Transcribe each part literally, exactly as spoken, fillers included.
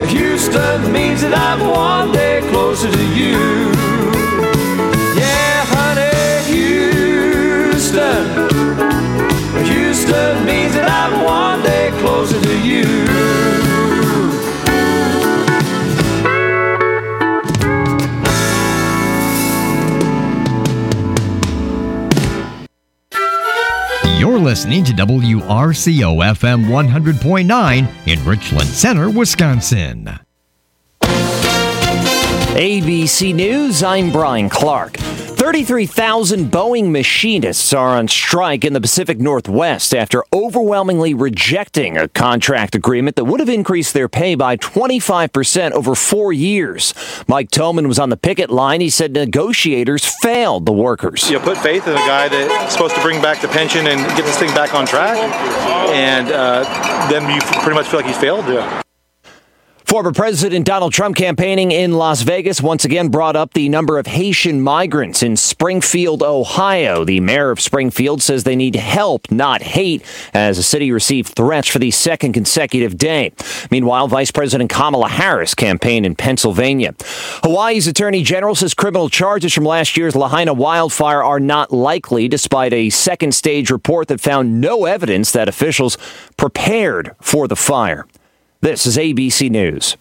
Houston means that I'm one day closer to you. Yeah, honey, Houston. Houston means that I'm one day closer to you. You're listening to W R C O F M one hundred point nine in Richland Center, Wisconsin. A B C News, I'm Brian Clark. thirty-three thousand Boeing machinists are on strike in the Pacific Northwest after overwhelmingly rejecting a contract agreement that would have increased their pay by twenty-five percent over four years. Mike Toman was on the picket line. He said negotiators failed the workers. You put faith in a guy that's supposed to bring back the pension and get this thing back on track, and uh, then you pretty much feel like he's failed. Yeah. Former President Donald Trump campaigning in Las Vegas once again brought up the number of Haitian migrants in Springfield, Ohio. The mayor of Springfield says they need help, not hate, as the city received threats for the second consecutive day. Meanwhile, Vice President Kamala Harris campaigned in Pennsylvania. Hawaii's Attorney General says criminal charges from last year's Lahaina wildfire are not likely, despite a second stage report that found no evidence that officials prepared for the fire. This is A B C News.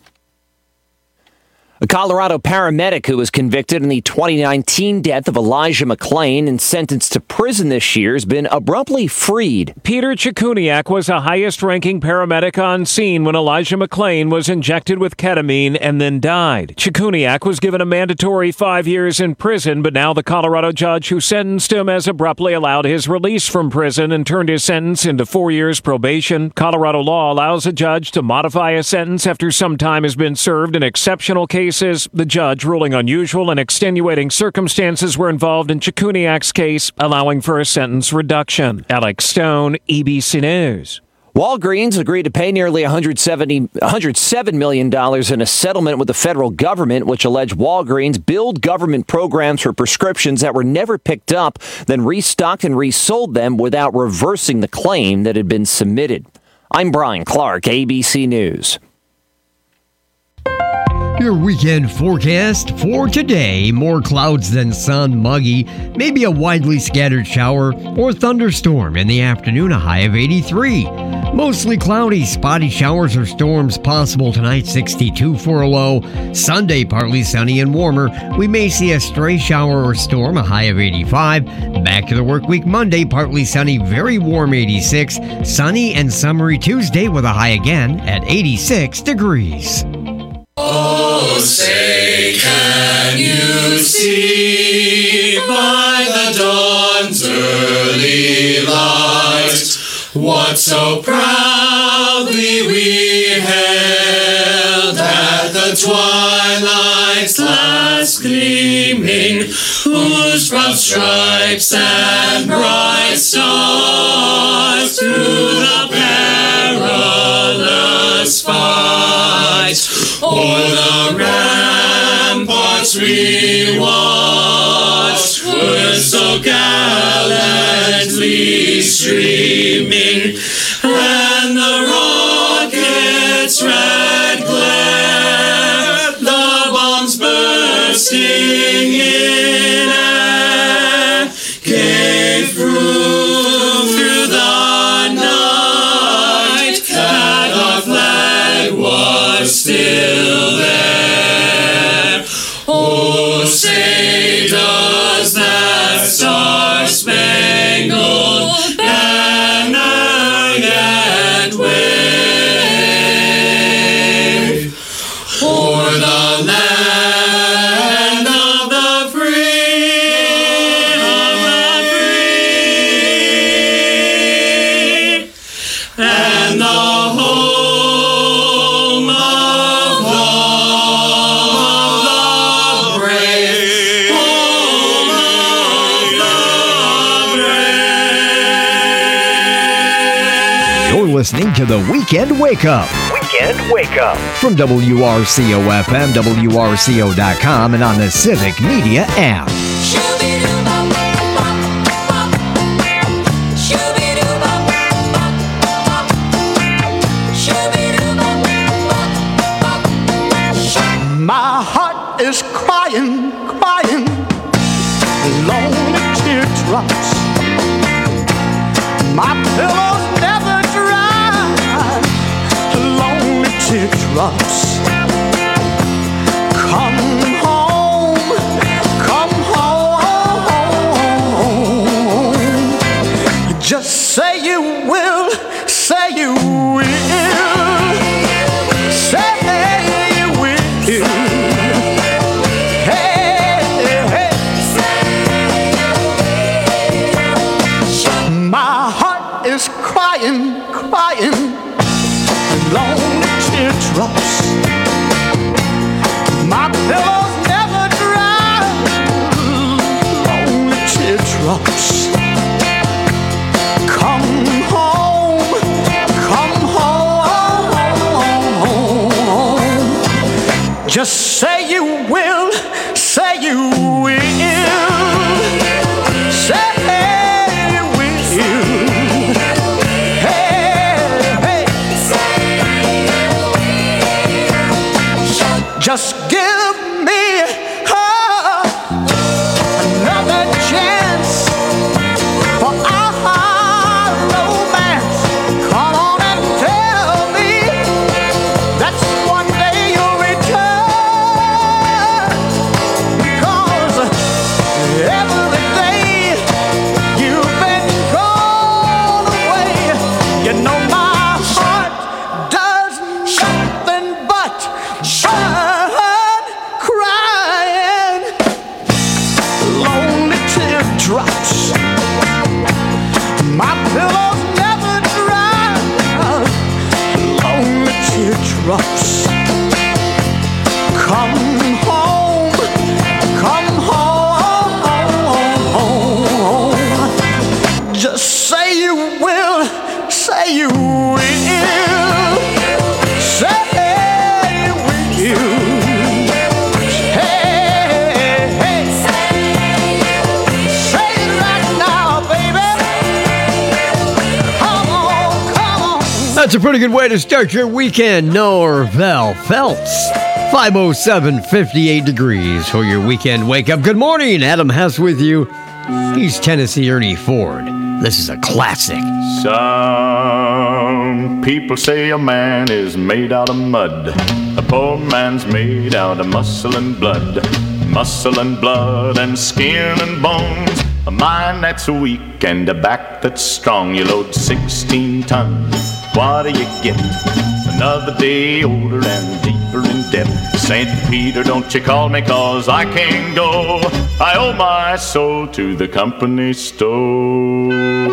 A Colorado paramedic who was convicted in the twenty nineteen death of Elijah McClain and sentenced to prison this year has been abruptly freed. Peter Chikuniak was the highest-ranking paramedic on scene when Elijah McClain was injected with ketamine and then died. Chikuniak was given a mandatory five years in prison, but now the Colorado judge who sentenced him has abruptly allowed his release from prison and turned his sentence into four years probation. Colorado law allows a judge to modify a sentence after some time has been served in exceptional cases. The judge ruling unusual and extenuating circumstances were involved in Chikuniak's case, allowing for a sentence reduction. Alex Stone, A B C News. Walgreens agreed to pay nearly one hundred seven million dollars in a settlement with the federal government, which alleged Walgreens billed government programs for prescriptions that were never picked up, then restocked and resold them without reversing the claim that had been submitted. I'm Brian Clark, A B C News. Your weekend forecast for today: more clouds than sun, muggy, maybe a widely scattered shower or thunderstorm in the afternoon, a high of eighty-three. Mostly cloudy, spotty showers or storms possible tonight, sixty-two for a low. Sunday, partly sunny and warmer. We may see a stray shower or storm, a high of eighty-five. Back to the work week Monday, partly sunny, very warm, eighty-six. Sunny and summery Tuesday with a high again at eighty-six degrees. Oh, say, can you see by the dawn's early light what so proudly we hailed at the twilight's last gleaming, whose broad stripes and bright stars through the perilous fight o'er the ramparts we watched were so gallantly streaming, and the rockets' red glare, the bombs bursting in air, gave proof through the night that our flag was still there. Oh, say does that star-spangled banner yet wave o'er the land of the free, of the free, and the home of the brave, home of the brave. You're listening to the Weekend Wake Up. Weekend Wake Up. From W R C O F M, W R C O dot com, and on the Civic Media app. My heart is crying, crying, lonely teardrops. My pillow's never dry, lonely teardrops. Come home, come home. Just say you will, say you will. Say you will. Hey, hey. My heart is crying, crying, lonely teardrops. My pillow's never dry, lonely teardrops. Come home, come home. Just say you will, say you will. Say you will. Hey, hey. Just give me uh, another chance for our romance. Come on and tell me that one day you'll return. Because every day you've been gone away, you know my heart does nothing but burn, crying, lonely teardrops. My pillow's never dry, lonely teardrops. Come home, come home. Just say you will, say you will. Say you will. Hey, hey. Say it right now, baby. Come on, come on. That's a pretty good way to start your weekend, Norvel Feltz. five oh seven, fifty-eight degrees for your weekend wake up. Good morning, Adam Hess with you. He's Tennessee Ernie Ford. This is a classic. Some people say a man is made out of mud. A poor man's made out of muscle and blood. Muscle and blood and skin and bones. A mind that's weak and a back that's strong. You load sixteen tons. What do you get? Another day older and deeper in debt. Saint Peter, don't you call me, cause I can't go. I owe my soul to the company store.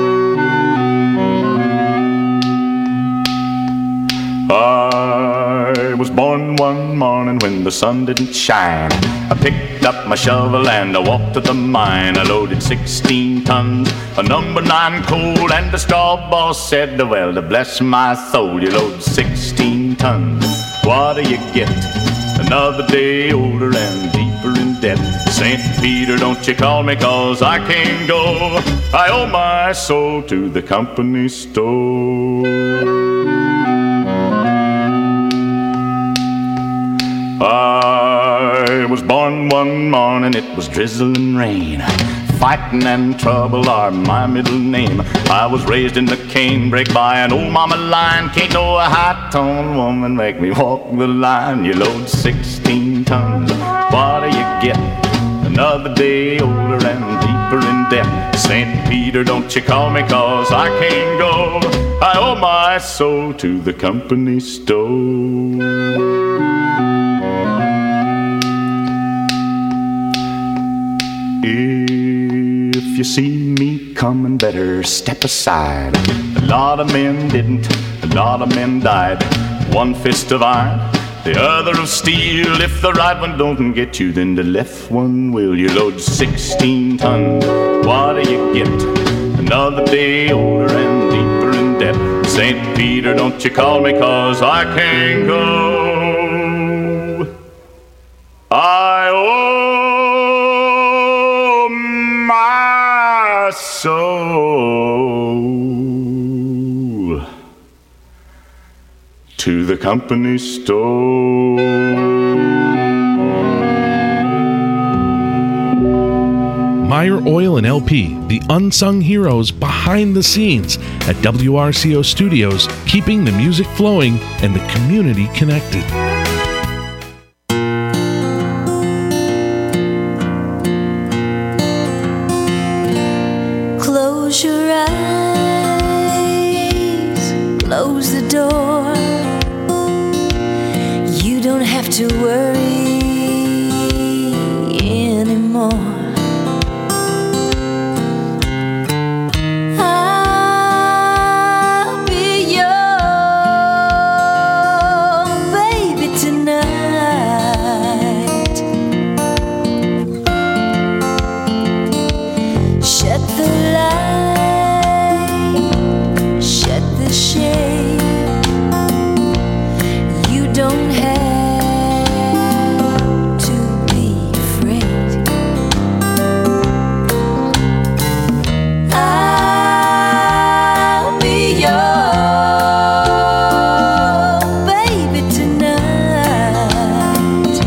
I was born one morning when the sun didn't shine. I picked up my shovel and I walked to the mine. I loaded sixteen tons of number nine coal, and the straw boss said, well, to bless my soul, you load sixteen tons. What do you get? Another day older and deeper in debt. Saint Peter, don't you call me, cause I can't go. I owe my soul to the company store. I was born one morning, it was drizzling rain. Fighting and trouble are my middle name. I was raised in the canebrake by an old mama line. Can't no high-toned woman make me walk the line. You load sixteen tons, what do you get? Another day older and deeper in debt. Saint Peter, don't you call me, cause I can't go. I owe my soul to the company store. If you see me coming, better step aside. A lot of men didn't, a lot of men died. One fist of iron, the other of steel. If the right one don't get you, then the left one will. You load sixteen tons, what do you get? Another day older and deeper in debt. Saint Peter, don't you call me, cause I can't go. I owe my soul to the company store. Oil and L P, the unsung heroes behind the scenes at W R C O Studios, keeping the music flowing and the community connected. Close your eyes, close the door. You don't have to worry anymore. I'll be your baby tonight. Shut the light, shut the shade. You don't have to be afraid. I'll be your baby tonight.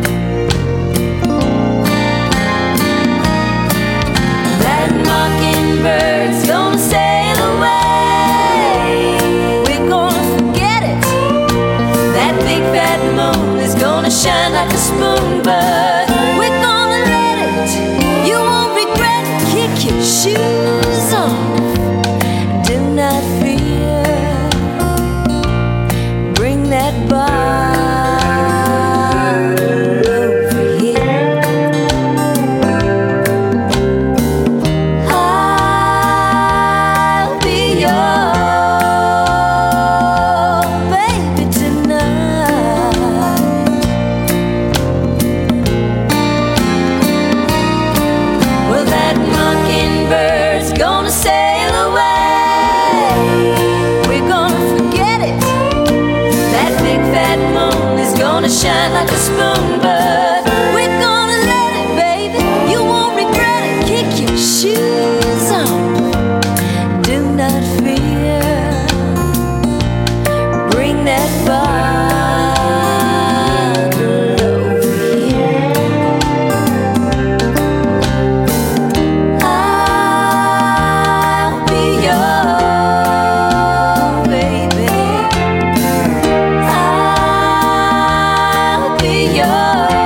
That mockingbird's gonna sail away. We're gonna forget it. That big fat moon is gonna shine like a spoon, but we're gonna let it. You won't regret it. Kick your shoes off. Do not fear. Bring that bottle over here. I'll be your baby tonight. Well, that mockingbird's gonna sail away. We're gonna forget it. That big fat moon is gonna shine like a spoon, but we're gonna let it, baby. You won't regret it. Kick your shoes off. Do not fear. Bring that bottle over here. I'll be your baby. I'll be your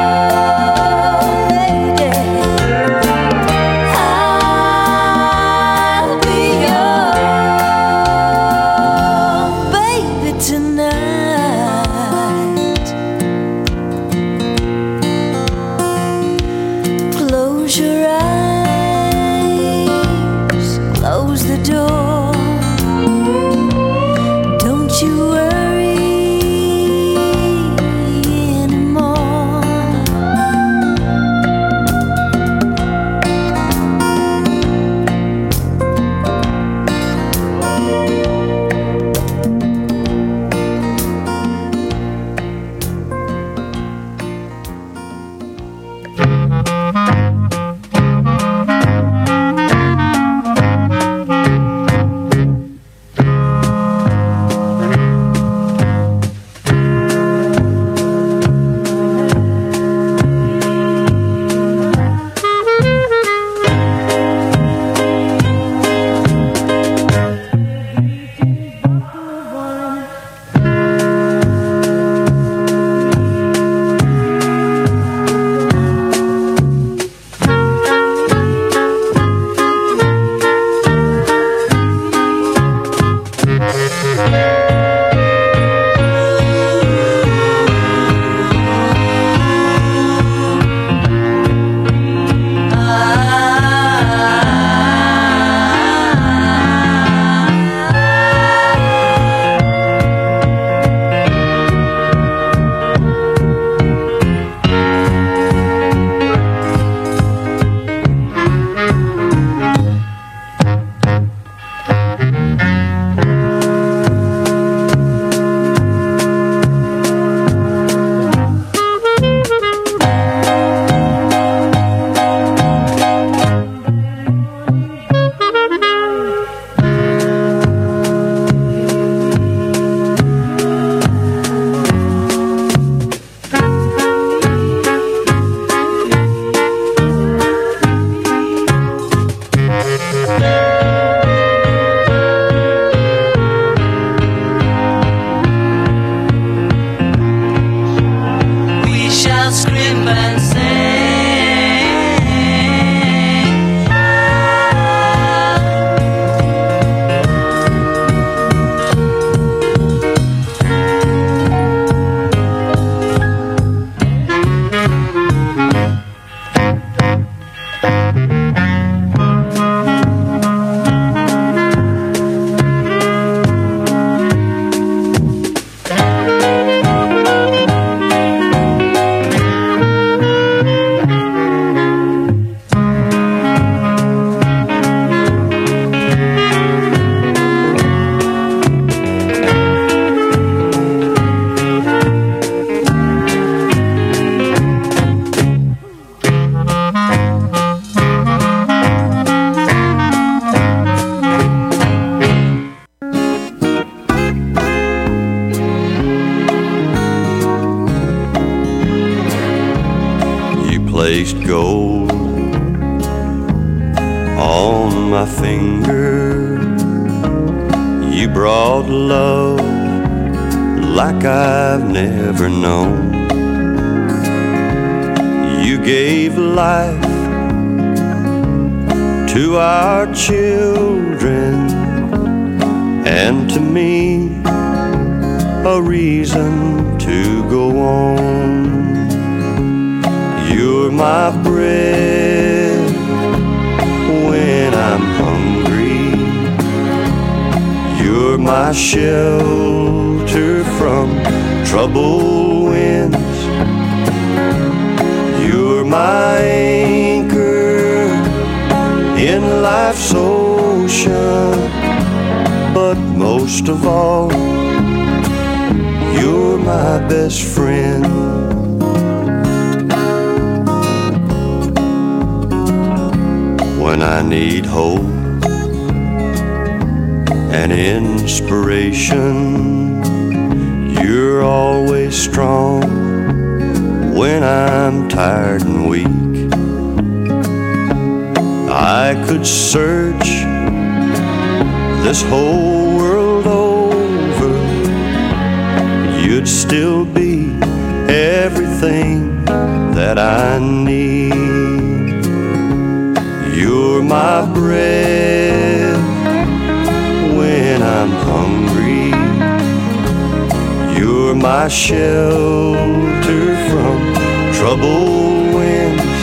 placed gold on my finger. You brought love like I've never known. You gave life to our children, and to me a reason to go on. You're my bread when I'm hungry. You're my shelter from troubled winds. You're my anchor in life's ocean. But most of all, you're my best friend. When I need hope and inspiration, you're always strong when I'm tired and weak. I could search this whole world over, you'd still be everything that I need. You're my bread when I'm hungry. You're my shelter from troubled winds.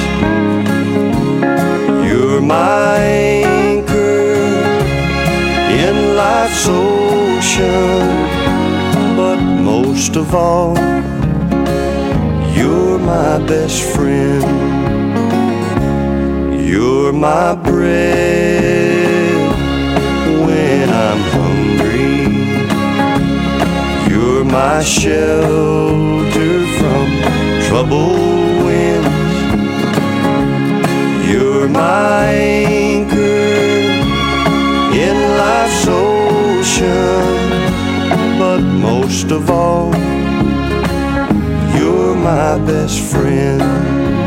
You're my anchor in life's ocean. But most of all, you're my best friend. You're my bread when I'm hungry. You're my shelter from troubled winds. You're my anchor in life's ocean. But most of all, you're my best friend.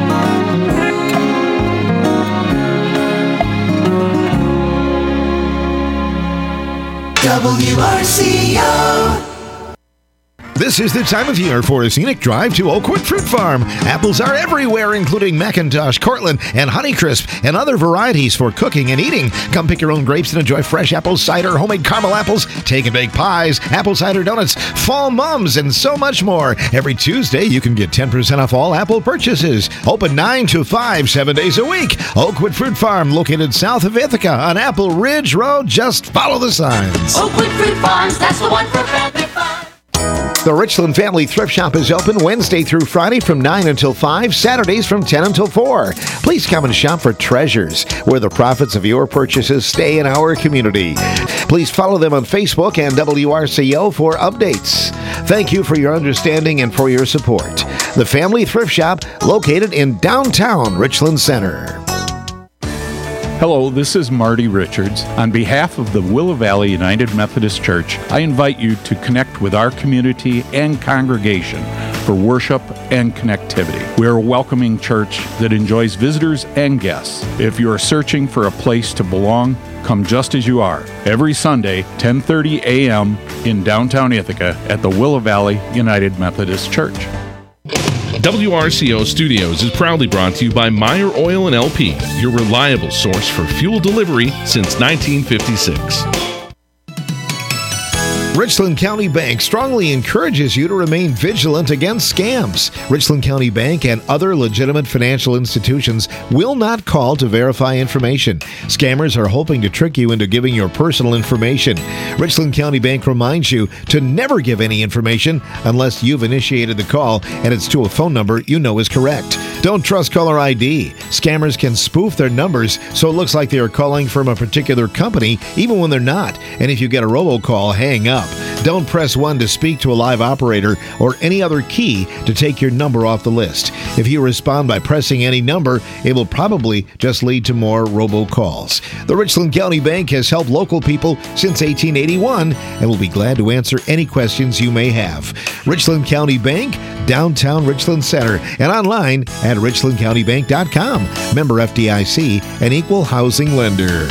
W R C O. This is the time of year for a scenic drive to Oakwood Fruit Farm. Apples are everywhere, including McIntosh, Cortland, and Honeycrisp, and other varieties for cooking and eating. Come pick your own grapes and enjoy fresh apple cider, homemade caramel apples, take and bake pies, apple cider donuts, fall mums, and so much more. Every Tuesday, you can get ten percent off all apple purchases. Open nine to five, seven days a week. Oakwood Fruit Farm, located south of Ithaca on Apple Ridge Road. Just follow the signs. Oakwood Fruit Farms, that's the one for family fun. The Richland Family Thrift Shop is open Wednesday through Friday from nine until five, Saturdays from ten until four. Please come and shop for treasures, where the profits of your purchases stay in our community. Please follow them on Facebook and W R C O for updates. Thank you for your understanding and for your support. The Family Thrift Shop, located in downtown Richland Center. Hello, this is Marty Richards. On behalf of the Willow Valley United Methodist Church, I invite you to connect with our community and congregation for worship and connectivity. We are a welcoming church that enjoys visitors and guests. If you are searching for a place to belong, come just as you are. Every Sunday, ten thirty a.m. in downtown Ithaca at the Willow Valley United Methodist Church. W R C O Studios is proudly brought to you by Meyer Oil and L P, your reliable source for fuel delivery since nineteen fifty-six. Richland County Bank strongly encourages you to remain vigilant against scams. Richland County Bank and other legitimate financial institutions will not call to verify information. Scammers are hoping to trick you into giving your personal information. Richland County Bank reminds you to never give any information unless you've initiated the call and it's to a phone number you know is correct. Don't trust caller I D. Scammers can spoof their numbers so it looks like they are calling from a particular company even when they're not. And if you get a robocall, hang up. Don't press one to speak to a live operator or any other key to take your number off the list. If you respond by pressing any number, it will probably just lead to more robocalls. The Richland County Bank has helped local people since eighteen eighty-one and will be glad to answer any questions you may have. Richland County Bank, downtown Richland Center, and online at richland county bank dot com. Member F D I C, an equal housing lender.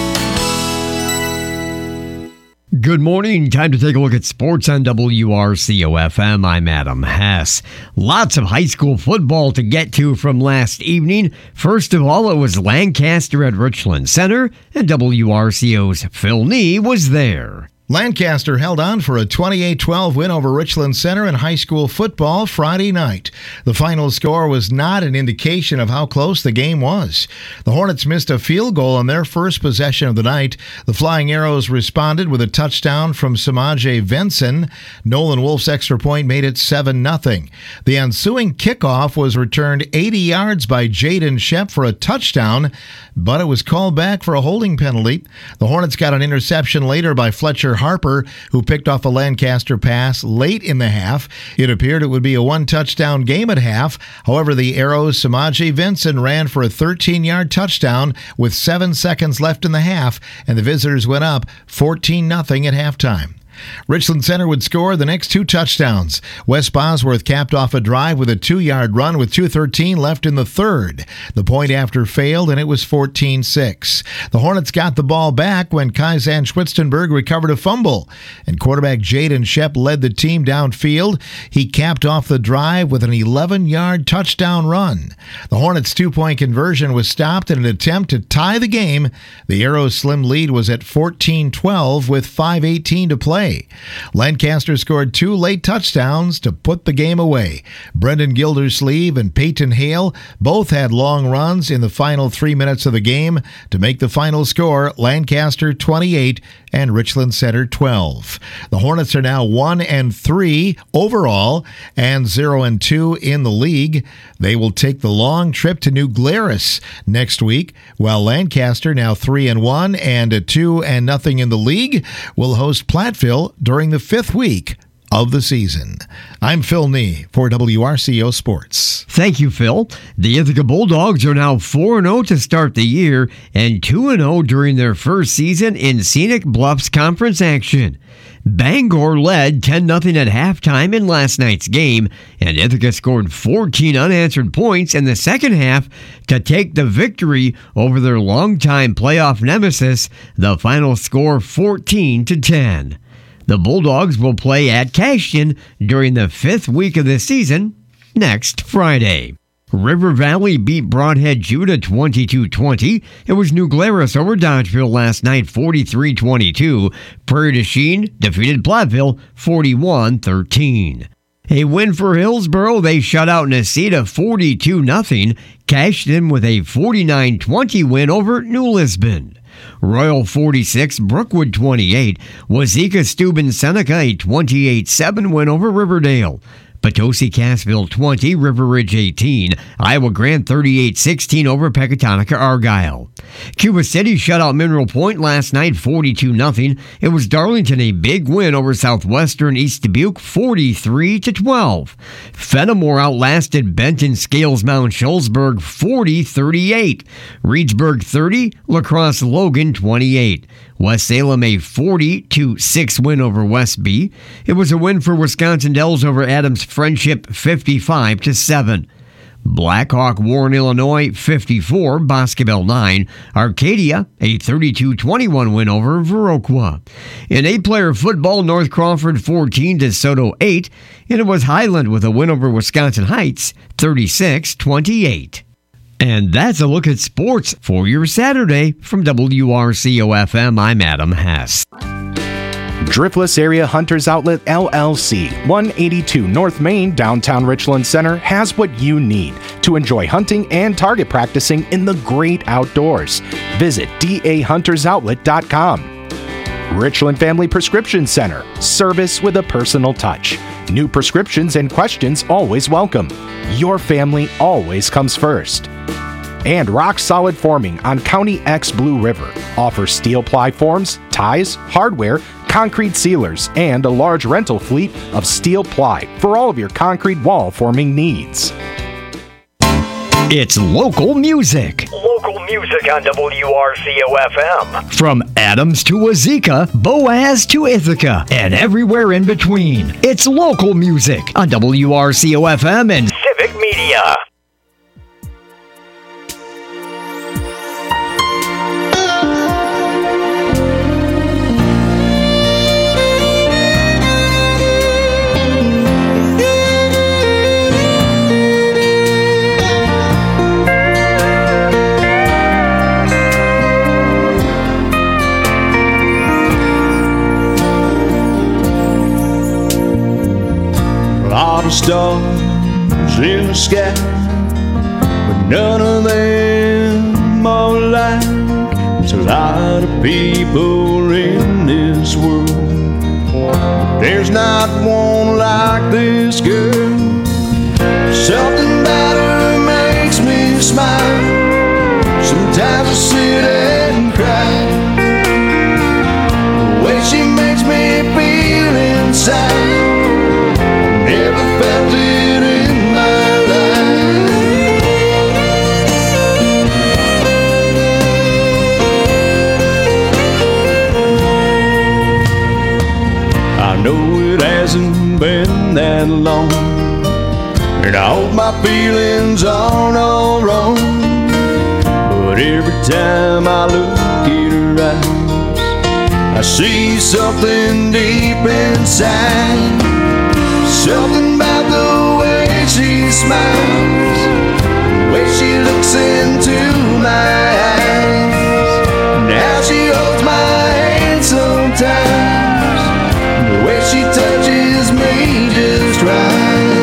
Good morning. Time to take a look at sports on W R C O F M. I'm Adam Hess. Lots of high school football to get to from last evening. First of all, it was Lancaster at Richland Center, and W R C O's Phil Nee was there. Lancaster held on for a twenty-eight twelve win over Richland Center in high school football Friday night. The final score was not an indication of how close the game was. The Hornets missed a field goal on their first possession of the night. The Flying Arrows responded with a touchdown from Samaje Venson. Nolan Wolf's extra point made it seven nothing. The ensuing kickoff was returned eighty yards by Jaden Shep for a touchdown, but it was called back for a holding penalty. The Hornets got an interception later by Fletcher Harper, who picked off a Lancaster pass late in the half. It appeared it would be a one-touchdown game at half. However, the Arrows' Samaje Venson ran for a thirteen-yard touchdown with seven seconds left in the half, and the visitors went up fourteen nothing at halftime. Richland Center would score the next two touchdowns. Wes Bosworth capped off a drive with a two-yard run with two thirteen left in the third. The point after failed, and it was fourteen six. The Hornets got the ball back when Kaizen Schwitzenberg recovered a fumble, and quarterback Jaden Shep led the team downfield. He capped off the drive with an eleven-yard touchdown run. The Hornets' two-point conversion was stopped in an attempt to tie the game. The Arrows' slim lead was at fourteen twelve with five eighteen to play. Lancaster scored two late touchdowns to put the game away. Brendan Gildersleeve and Peyton Hale both had long runs in the final three minutes of the game to make the final score Lancaster twenty-eight and Richland Center twelve. The Hornets are now one and three overall and zero and two in the league. They will take the long trip to New Glarus next week, while Lancaster, now three and one and a two and nothing in the league, will host Platteville during the fifth week of the season. I'm Phil Nee for W R C O Sports. Thank you, Phil. The Ithaca Bulldogs are now four and oh to start the year and two and oh during their first season in Scenic Bluffs Conference action. Bangor led ten nothing at halftime in last night's game, and Ithaca scored fourteen unanswered points in the second half to take the victory over their longtime playoff nemesis, the final score fourteen to ten. The Bulldogs will play at Cashton during the fifth week of the season next Friday. River Valley beat Broadhead Judah twenty-two twenty. It was New Glarus over Dodgeville last night forty-three twenty-two. Prairie du Chien defeated Platteville forty-one thirteen. A win for Hillsboro. They shut out Necedah forty-two nothing. Cashton with a forty-nine twenty win over New Lisbon. Royal forty-six, Brookwood twenty-eight. Wazeeka Steuben Seneca a twenty-eight seven win over Riverdale. Potosi Cassville twenty, River Ridge eighteen. Iowa Grande thirty-eight sixteen over Pecatonica Argyle. Cuba City shut out Mineral Point last night forty-two nothing. It was Darlington a big win over Southwestern East Dubuque forty-three to twelve. Fenimore outlasted Benton Scales Mount Schulzberg forty thirty-eight. Reedsburg thirty, La Crosse Logan twenty-eight. West Salem a forty to six win over West B. It was a win for Wisconsin Dells over Adams Friendship fifty-five to seven. Blackhawk Warren, Illinois fifty-four, Boscobel nine. Arcadia a thirty-two twenty-one win over Viroqua. In eight-player football, North Crawford fourteen, DeSoto eight, and it was Highland with a win over Wisconsin Heights thirty-six twenty-eight. And that's a look at sports for your Saturday. From W R C O F M, I'm Adam Hess. Driftless Area Hunters Outlet, L L C, one eighty-two North Main, downtown Richland Center, has what you need to enjoy hunting and target practicing in the great outdoors. Visit d a hunters outlet dot com. Richland Family Prescription Center, service with a personal touch. New prescriptions and questions always welcome. Your family always comes first. And Rock Solid Forming on County X Blue River offers steel ply forms, ties, hardware, concrete sealers, and a large rental fleet of steel ply for all of your concrete wall forming needs. It's local music. Local music on W R C O F M. From Adams to Wazeeka, Boaz to Ithaca, and everywhere in between. It's local music on W R C O F M and Civic Media. Stars in the sky, but none of them are like there's a lot of people in this world. There's not one like this girl. Something about her makes me smile. Sometimes I sit and cry. The way she makes me feel inside, never felt it in my life. I know it hasn't been that long, and I hope my feelings aren't all wrong, but every time I look at her eyes, I see something deep inside. Something about the way she smiles, the way she looks into my eyes, and how she holds my hand sometimes, the way she touches me just right.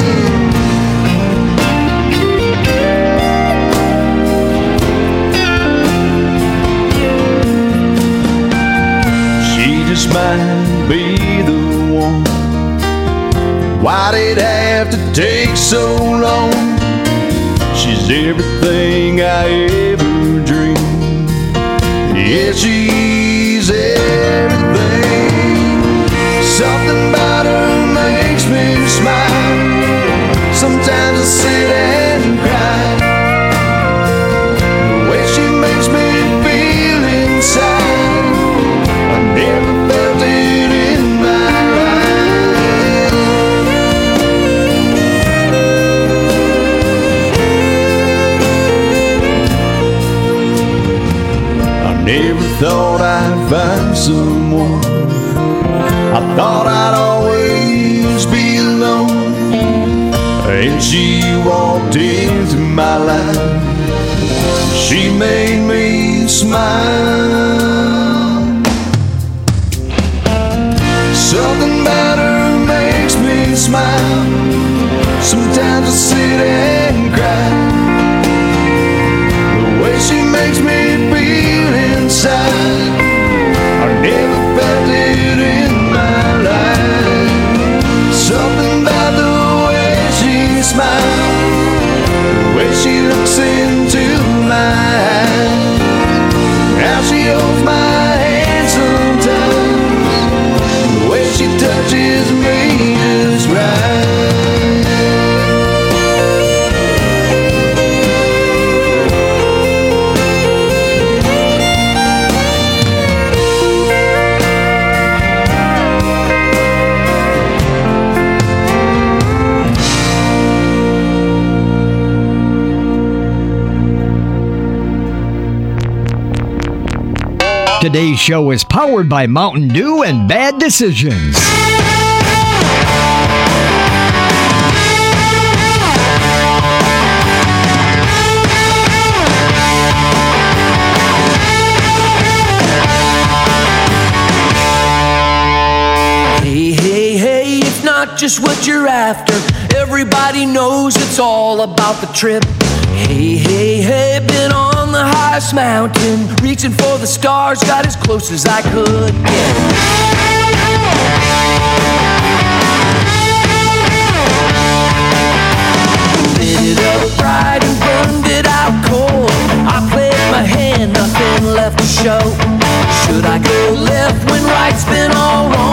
She just might be the one. Why'd it have to take so long? She's everything I ever dreamed. Yeah, she's everything. Something about her makes me smile. Sometimes I sit and cry. The way she makes me feel inside, I never felt it in my life. Never thought I'd find someone. I thought I'd always be alone, and she walked into my life. She made me smile. Something about her makes me smile. Sometimes I sit and cry. The way she makes me feel inside, I never felt it in my life. Something about the way she smiles, the way she looks into my eyes, how she holds my hand sometimes, the way she touches me just right. Today's show is powered by Mountain Dew and Bad Decisions. Hey, hey, hey, it's not just what you're after. Everybody knows it's all about the trip. Hey, hey, hey, been on the highest mountain, reaching for the stars, got as close as I could get. Lit it up bright and burned it out cold. I played my hand, nothing left to show. Should I go left when right's been all wrong?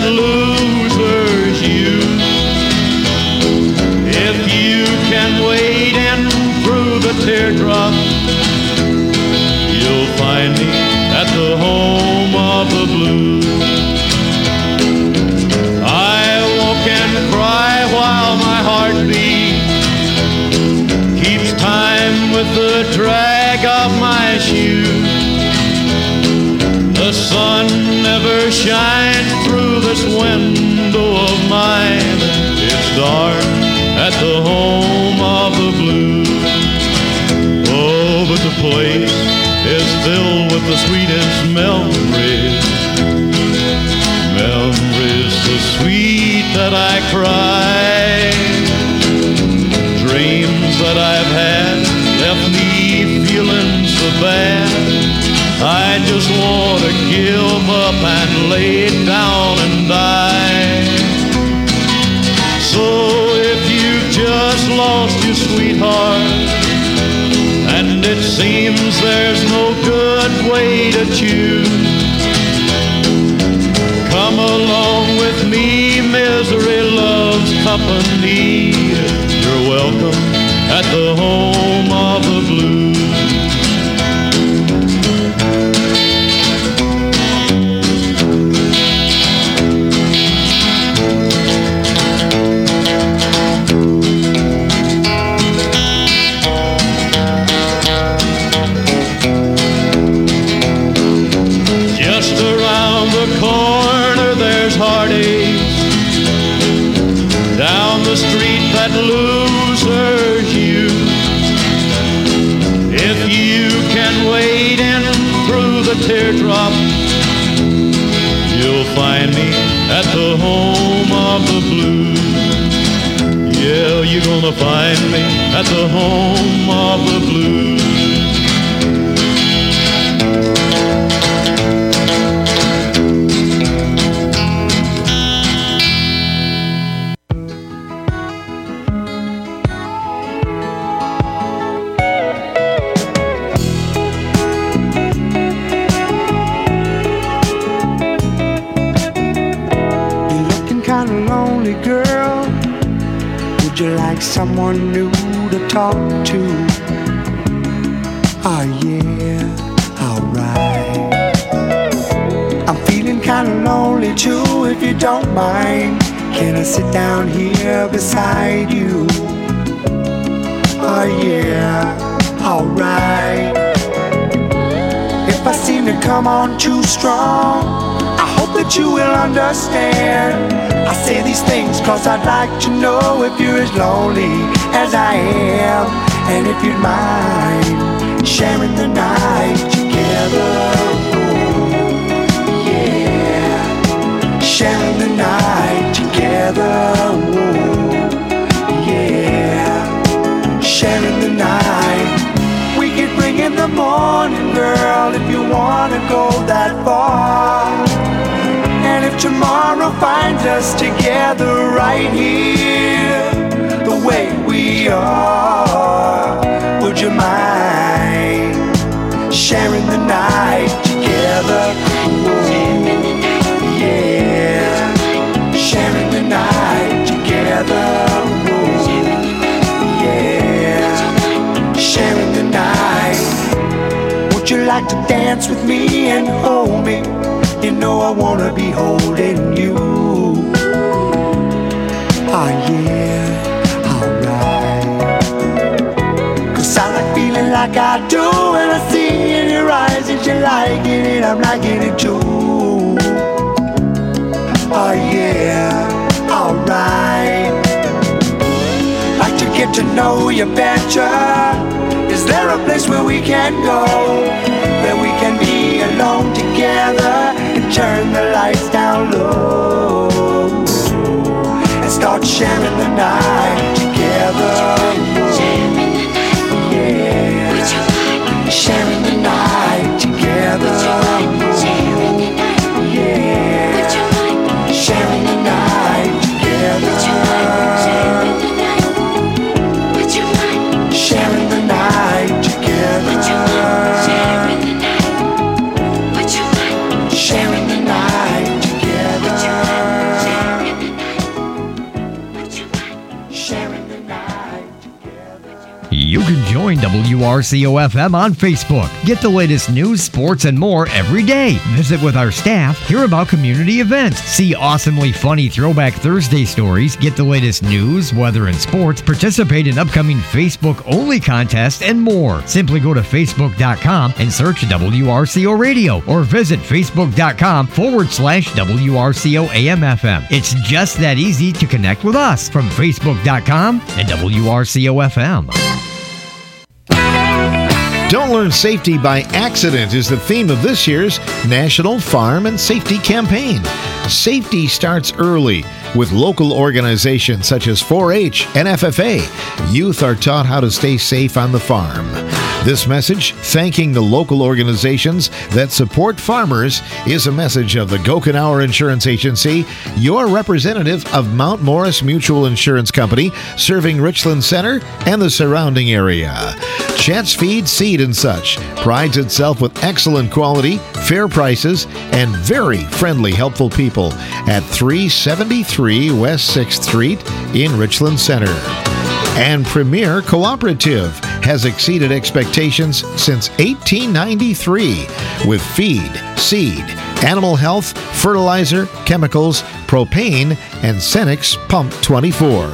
loser's youth. If you can wade in through the teardrop, you'll find me at the home of the blues. I walk and cry while my heart beats, keeps time with the drag of my shoes. The sun never shines through this window of mine. It's dark at the home of the blues. Oh, but the place is filled with the sweetest memories. Memories so sweet that I cry. Dreams that I've had left me feeling so bad. I just want to give up and lay down and die. So if you've just lost your sweetheart, and it seems there's no good way to choose, come along with me, misery loves company. You're welcome at the home of the blues. Down the street that losers use. If you can wade in through the teardrop, you'll find me at the home of the blues. Yeah, you're gonna find me at the home of the blues. Someone new to talk to. Oh yeah, alright. I'm feeling kinda lonely too, if you don't mind. Can I sit down here beside you? Oh yeah, alright. If I seem to come on too strong, I hope that you will understand. I say these things cause I'd like to know if you're as lonely as I am, and if you'd mind sharing the night together. Oh, yeah, sharing the night together. Oh, yeah, sharing the night. We could bring in the morning, girl, if you wanna go that far. And if tomorrow finds us together right here, the way we are, would you mind sharing the night together? Ooh, yeah, sharing the night together. Ooh, yeah, sharing the night. Would you like to dance with me and hold me? You know I wanna be holding you. Oh yeah, alright. Cause I like feeling like I do when I see in your eyes that you're liking it, I'm liking it too. Oh yeah, alright. Like to get to know you better. Is there a place where we can go, where we can be alone together and turn the lights down low and start sharing the night together? Yeah, sharing the night together. Yeah, sharing the night together. Sharing the night together. Join W R C O F M on Facebook. Get the latest news, sports, and more every day. Visit with our staff, hear about community events, see awesomely funny Throwback Thursday stories, get the latest news, weather, and sports, participate in upcoming Facebook-only contests, and more. Simply go to Facebook dot com and search W R C O Radio or visit Facebook dot com forward slash W R C O A M F M. It's just that easy to connect with us from Facebook dot com and W R C O F M. Don't learn safety by accident is the theme of this year's National Farm and Safety Campaign. Safety starts early with local organizations such as four H and F F A. Youth are taught how to stay safe on the farm. This message, thanking the local organizations that support farmers, is a message of the Gochenauer Insurance Agency, your representative of Mount Morris Mutual Insurance Company, serving Richland Center and the surrounding area. Chat's Feed, Seed and Such prides itself with excellent quality, fair prices, and very friendly, helpful people at three seventy-three West sixth Street in Richland Center. And Premier Cooperative has exceeded expectations since eighteen ninety-three with feed, seed, animal health, fertilizer, chemicals, propane, and Cenex Pump twenty-four.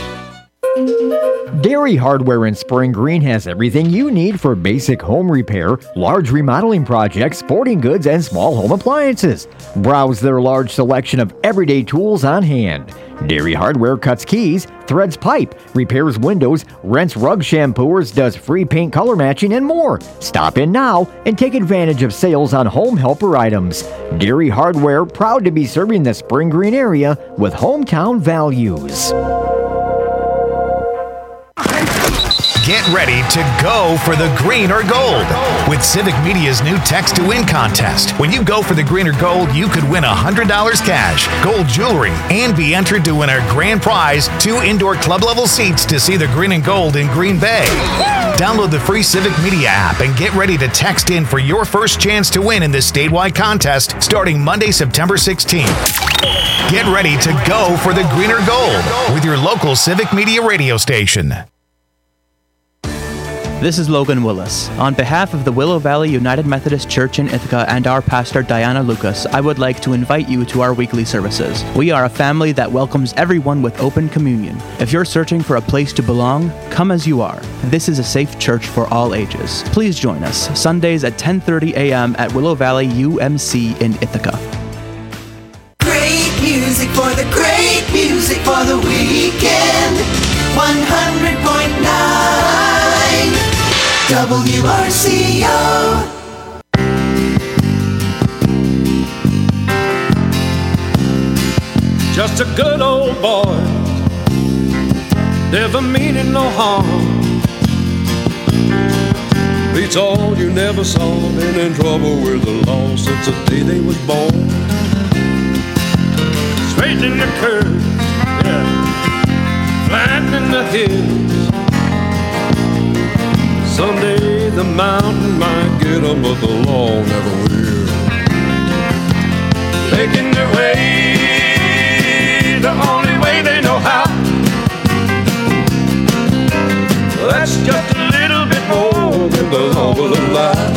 Dairy Hardware in Spring Green has everything you need for basic home repair, large remodeling projects, sporting goods, and small home appliances. Browse their large selection of everyday tools on hand. Dairy Hardware cuts keys, threads pipe, repairs windows, rents rug shampooers, does free paint color matching, and more. Stop in now and take advantage of sales on home helper items. Dairy Hardware, proud to be serving the Spring Green area with hometown values. Get ready to go for the green or gold with Civic Media's new Text to Win contest. When you go for the green or gold, you could win one hundred dollars cash, gold jewelry, and be entered to win our grand prize, two indoor club-level seats to see the green and gold in Green Bay. Download the free Civic Media app and get ready to text in for your first chance to win in this statewide contest starting Monday, September sixteenth. Get ready to go for the green or gold with your local Civic Media radio station. This is Logan Willis. On behalf of the Willow Valley United Methodist Church in Ithaca and our pastor Diana Lucas, I would like to invite you to our weekly services. We are a family that welcomes everyone with open communion. If you're searching for a place to belong, come as you are. This is a safe church for all ages. Please join us Sundays at ten thirty a.m. at Willow Valley U M C in Ithaca. Great music for the great music for the weekend. one hundred point nine W R C O. Just a good old boy, never meaning no harm. Beats all you never saw, been in trouble with the law since the day they was born. Straightening the curves, yeah, flattening the hills. Someday the mountain might get them, but the law never will. Making their way the only way they know how. That's just a little bit more than the law will allow.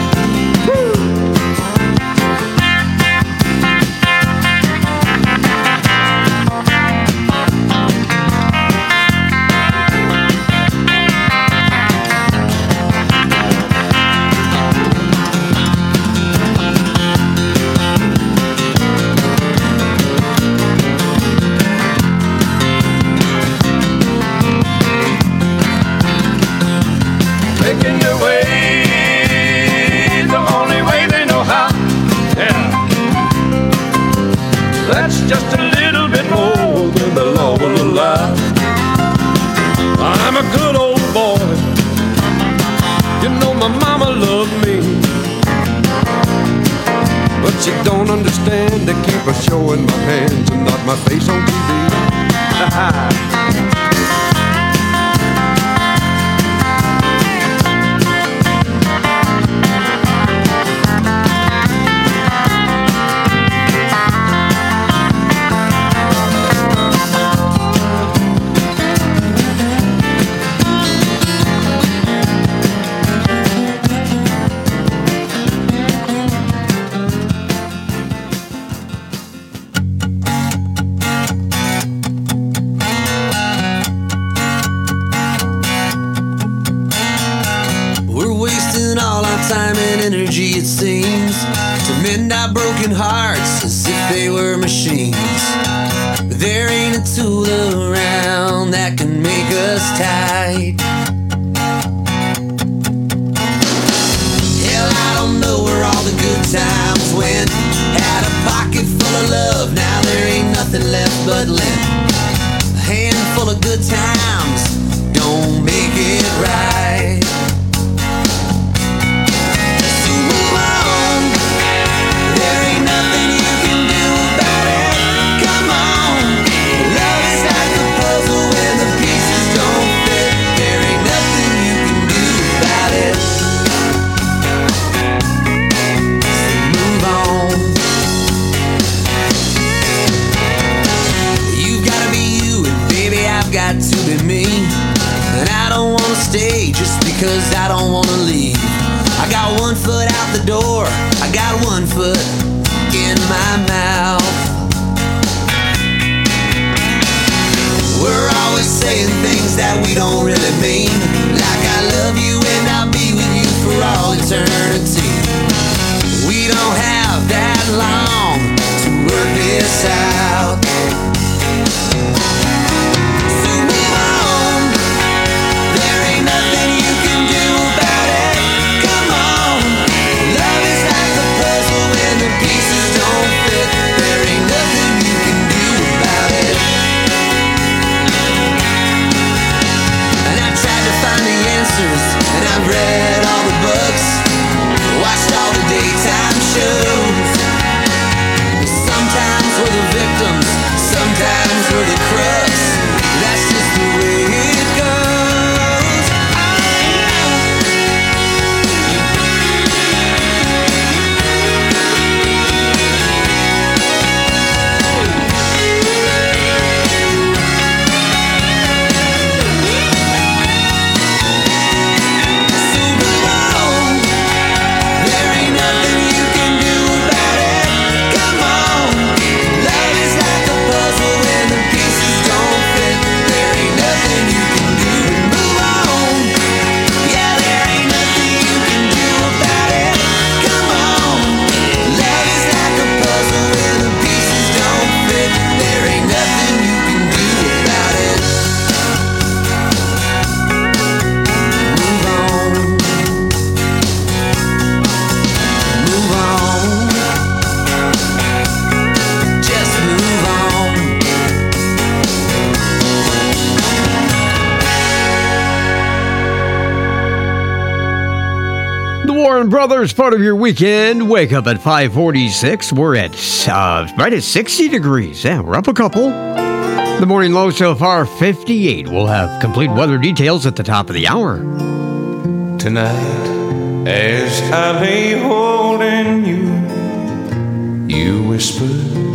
Just a little bit more than the law will allow. I'm a good old boy. You know my mama loved me, but she don't understand. They keep her showing my hands and not my face on T V. us as if they were machines. But there ain't a tool around that can make us tight. Hell, I don't know where all the good times went. Had a pocket full of love, now there ain't nothing left but lint. A handful of good times don't make it right. So move on, there ain't nothing you can do about it. Come on, love is like a puzzle when the pieces don't fit. There ain't nothing you can do about it. So move on. You've gotta be you, and baby, I've got to be me. And I don't wanna stay just because I don't wanna leave. I got one foot out the door, I got one foot in my mouth. We're always saying things that we don't really mean, like I love you and I'll be with you for all eternity. We don't have that long to work this out. And I've read all the books, watched all the daytime shows. Sometimes we're the victims, sometimes we're the crooks. That's just the way it goes. Brothers, part of your weekend. Wake up at five forty-six. We're at uh, right at sixty degrees. Yeah, we're up a couple. The morning low so far, fifty-eight. We'll have complete weather details at the top of the hour. Tonight, as I lay holding you, you whispered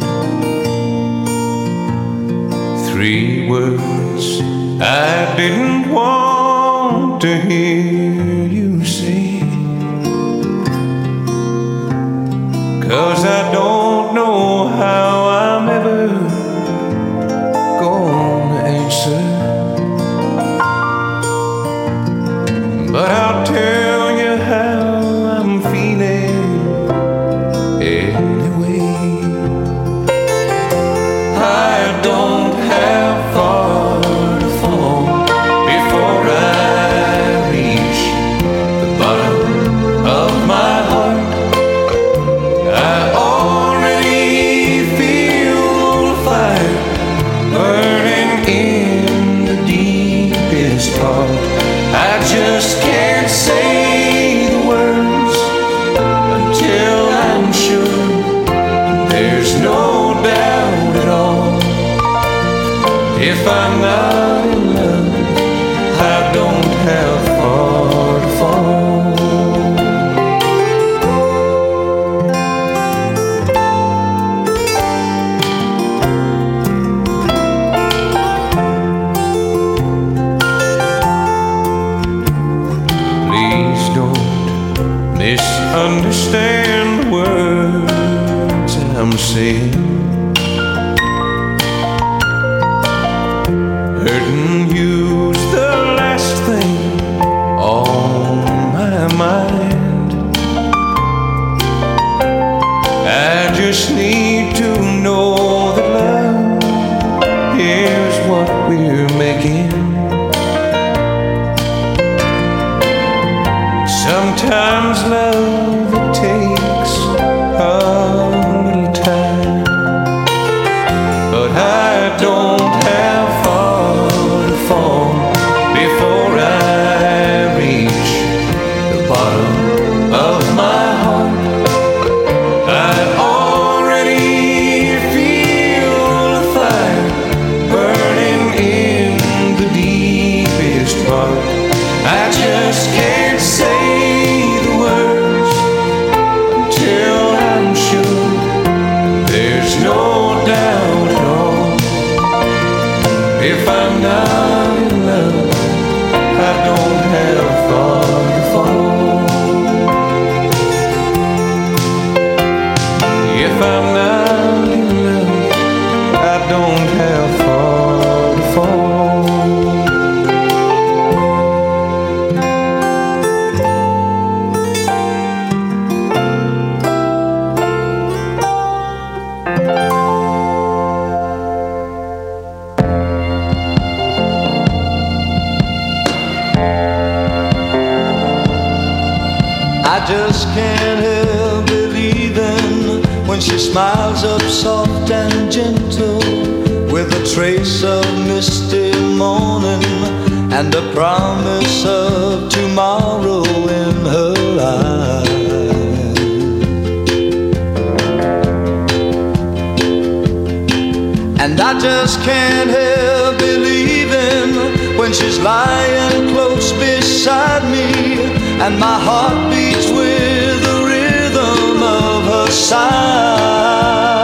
three words I didn't want to hear you say. 'Cause I don't know how I'm ever gonna answer, but I'll tell you how I'm feeling anyway. I don't have far to fall before I reach the bottom of my heart. I already feel the fire burning in the deepest part. I just can't say the words until I'm sure there's no doubt at all. If I'm not in love, I don't have far to fall. Misunderstand the words I'm saying. Hurting you's the last thing on my mind. I just need If I'm not in love, I don't have far to fall. If I'm not in love, I don't have far to fall. I just can't help believing when she smiles up soft and gentle, with a trace of misty morning and a promise of tomorrow in her eyes. And I just can't help believing when she's lying close beside me, and my heart beats with the rhythm of her sigh.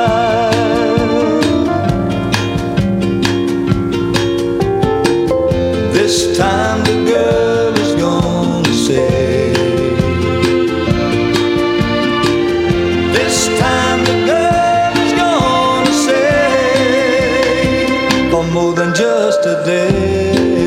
This time the girl is gonna say, this time the girl is gonna say, for more than just a day.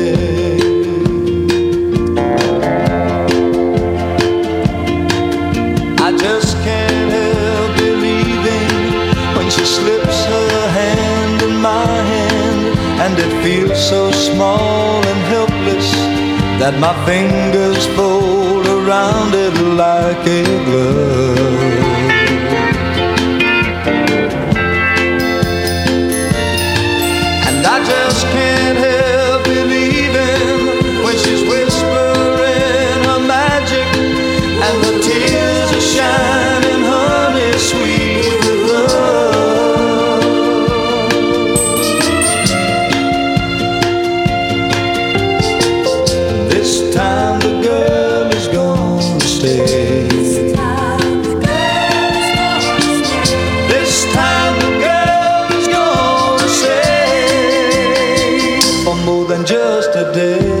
She slips her hand in my hand, and it feels so small and helpless that my fingers fold around it like a glove. And I just can't help believing when she's whispering her magic, and the tears are shining honey sweet with love. This time the girl is gonna stay. This time the girl is gonna stay for more than just a day.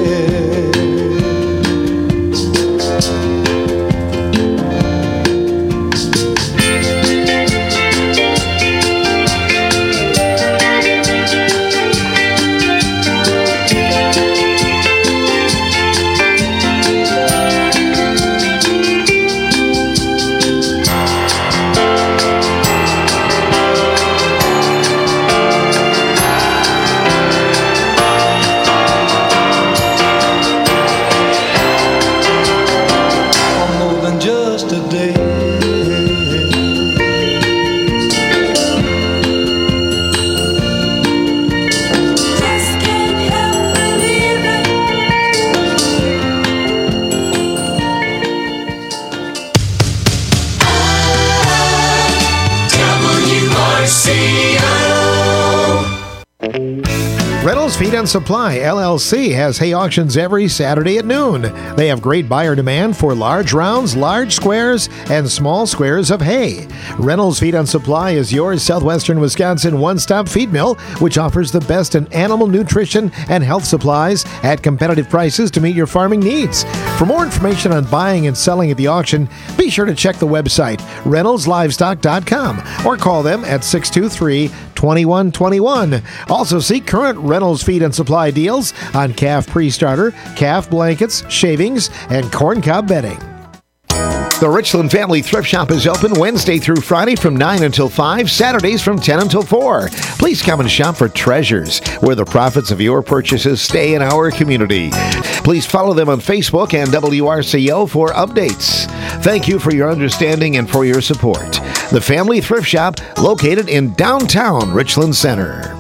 Reynolds Feed and Supply, L L C, has hay auctions every Saturday at noon. They have great buyer demand for large rounds, large squares, and small squares of hay. Reynolds Feed and Supply is your southwestern Wisconsin one-stop feed mill, which offers the best in animal nutrition and health supplies at competitive prices to meet your farming needs. For more information on buying and selling at the auction, be sure to check the website, reynolds livestock dot com, or call them at six two three, two one two one. Also see current Reynolds Feed and Supply deals on calf pre-starter, calf blankets, shavings, and corncob bedding. The Richland Family Thrift Shop is open Wednesday through Friday from nine until five, Saturdays from ten until four. Please come and shop for treasures, where the profits of your purchases stay in our community. Please follow them on Facebook and W R C O for updates. Thank you for your understanding and for your support. The Family Thrift Shop, located in downtown Richland Center.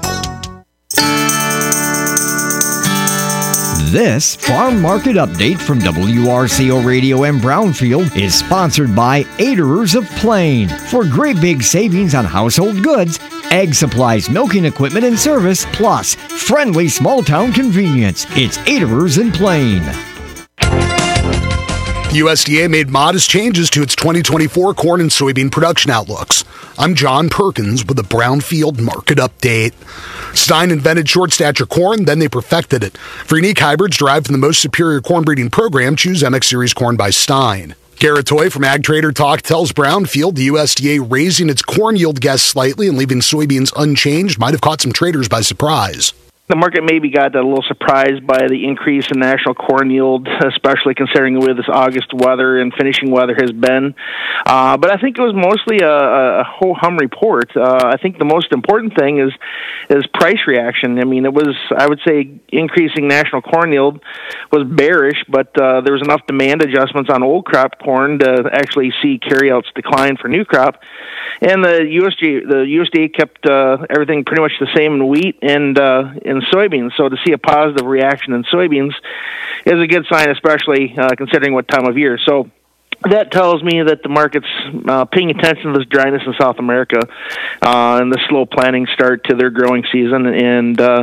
This Farm Market Update from W R C O Radio and Brownfield is sponsored by Aderers of Plain. For great big savings on household goods, egg supplies, milking equipment, and service, plus friendly small town convenience, it's Aderers in Plain. U S D A made modest changes to its twenty twenty-four corn and soybean production outlooks. I'm John Perkins with a Brownfield Market Update. Stein invented short stature corn, then they perfected it. For unique hybrids derived from the most superior corn breeding program, choose M X Series corn by Stein. Garrett Toy from Ag Trader Talk tells Brownfield the U S D A raising its corn yield guess slightly and leaving soybeans unchanged might have caught some traders by surprise. The market maybe got a little surprised by the increase in national corn yield, especially considering where this August weather and finishing weather has been. Uh, but I think it was mostly a, a ho-hum report. Uh, I think the most important thing is is price reaction. I mean, it was, I would say, increasing national corn yield was bearish, but uh, there was enough demand adjustments on old crop corn to actually see carryouts decline for new crop. And the U S D A, the U S D A kept uh, everything pretty much the same in wheat and uh, in soybeans. So to see a positive reaction in soybeans is a good sign, especially uh, considering what time of year. So that tells me that the market's uh, paying attention to this dryness in South America uh, and the slow planting start to their growing season. And uh,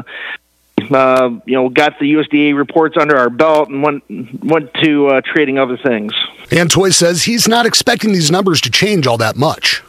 uh, you know, got the U S D A reports under our belt and went went to uh, trading other things. And Toy says he's not expecting these numbers to change all that much.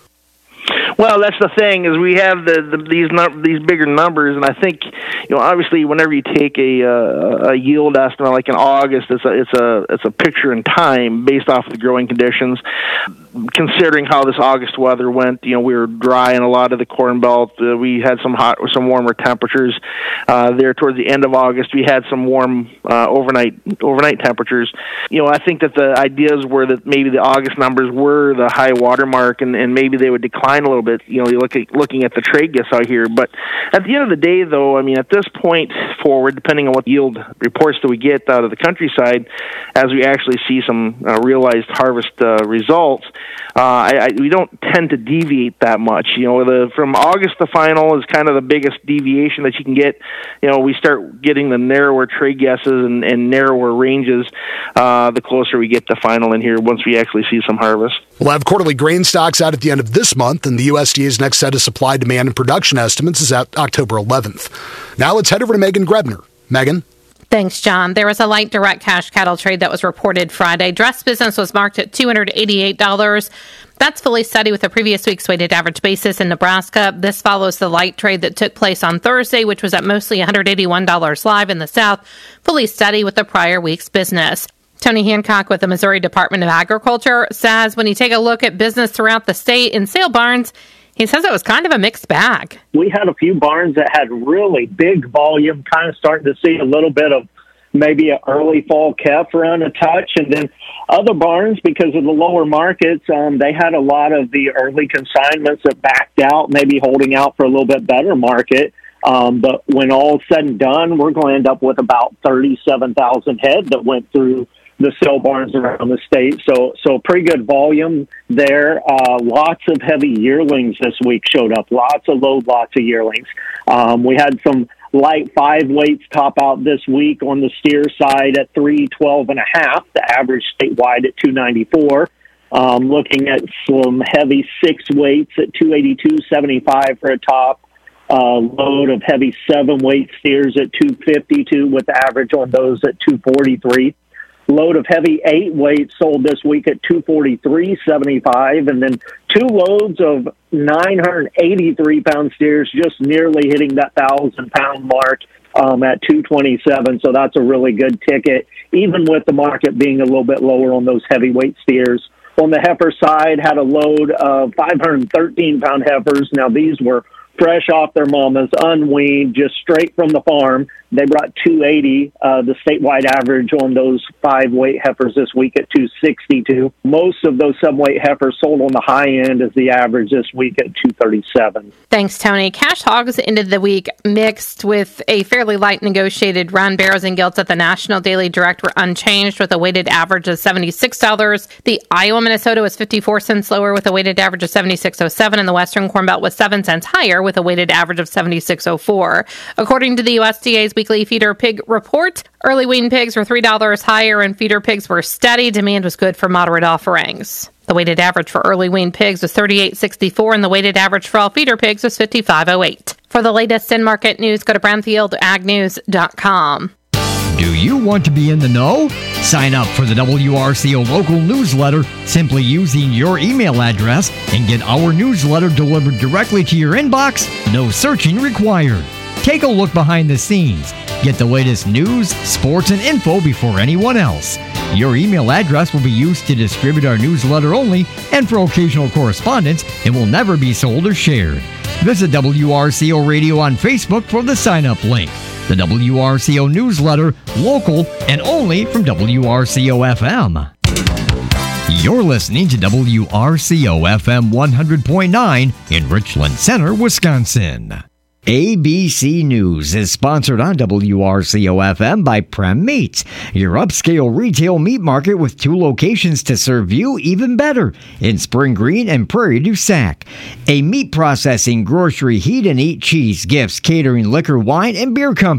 Well, that's the thing, is we have the, the these num- these bigger numbers, and I think, you know, obviously whenever you take a uh, a yield estimate like in August, it's a it's a it's a picture in time based off of the growing conditions. Considering how this August weather went, you know, we were dry in a lot of the Corn Belt. Uh, we had some hot, some warmer temperatures uh, there towards the end of August. We had some warm uh, overnight overnight temperatures. You know, I think that the ideas were that maybe the August numbers were the high water mark, and, and maybe they would decline a little bit. You know, you look at looking at the trade guess out here. But at the end of the day, though, I mean, at this point forward, depending on what yield reports that we get out of the countryside, as we actually see some uh, realized harvest uh, results. Uh, I, I, we don't tend to deviate that much. You know, the, from August to final is kind of the biggest deviation that you can get. You know, we start getting the narrower trade guesses and, and narrower ranges uh, the closer we get to final in here once we actually see some harvest. We'll have quarterly grain stocks out at the end of this month, and the U S D A's next set of supply, demand, and production estimates is out October eleventh. Now let's head over to Megan Grebner. Megan? Thanks, John. There was a light direct cash cattle trade that was reported Friday. Dress business was marked at two hundred eighty-eight dollars. That's fully steady with the previous week's weighted average basis in Nebraska. This follows the light trade that took place on Thursday, which was at mostly one hundred eighty-one dollars live in the South, fully steady with the prior week's business. Tony Hancock with the Missouri Department of Agriculture says when you take a look at business throughout the state in sale barns, he says it was kind of a mixed bag. We had a few barns that had really big volume, kind of starting to see a little bit of maybe an early fall calf run a touch. And then other barns, because of the lower markets, um, they had a lot of the early consignments that backed out, maybe holding out for a little bit better market. Um, but when all's said and done, we're going to end up with about thirty-seven thousand head that went through the sale barns around the state. So, so pretty good volume there. Uh, lots of heavy yearlings this week showed up. Lots of load, lots of yearlings. Um, we had some light five weights top out this week on the steer side at three twelve and a half. The average statewide at two ninety-four. Um, looking at some heavy six weights at two eighty-two seventy-five for a top. Uh, load of heavy seven weight steers at two fifty-two with the average on those at two forty-three. Load of heavy eight weight sold this week at two forty-three seventy-five, and then two loads of nine eighty-three pound steers just nearly hitting that thousand pound mark um, at two twenty-seven. So that's a really good ticket, even with the market being a little bit lower on those heavyweight steers. On the heifer side, had a load of five thirteen pound heifers. Now these were fresh off their mamas, unweaned, just straight from the farm. They brought two eighty, uh, the statewide average on those five weight heifers this week at two sixty-two. Most of those sub-weight heifers sold on the high end as the average this week at two thirty-seven. Thanks, Tony. Cash hogs ended the week mixed with a fairly light negotiated run. Barrows and gilts at the National Daily Direct were unchanged with a weighted average of seventy-six dollars. The Iowa, Minnesota was fifty-four cents lower with a weighted average of seventy-six oh seven, and the Western Corn Belt was seven cents higher with a weighted average of seventy-six oh four. According to the U S D A's weekly feeder pig report, early wean pigs were three dollars higher and feeder pigs were steady. Demand was good for moderate offerings. The weighted average for early wean pigs was thirty-eight sixty-four, and the weighted average for all feeder pigs was fifty-five oh eight. For the latest in market news, go to brownfield ag news dot com. Do you you want to be in the know? Sign up for the W R C O local newsletter simply using your email address and get our newsletter delivered directly to your inbox. No searching required. Take a look behind the scenes. Get the latest news, sports, and info before anyone else. Your email address will be used to distribute our newsletter only, and for occasional correspondence, it will never be sold or shared. Visit W R C O Radio on Facebook for the sign-up link. The W R C O newsletter, local and only from W R C O F M. You're listening to W R C O F M one hundred point nine in Richland Center, Wisconsin. A B C News is sponsored on W R C O F M by Prem Meats, your upscale retail meat market with two locations to serve you even better in Spring Green and Prairie du Sac. A meat processing, grocery, heat and eat cheese, gifts, catering, liquor, wine, and beer company.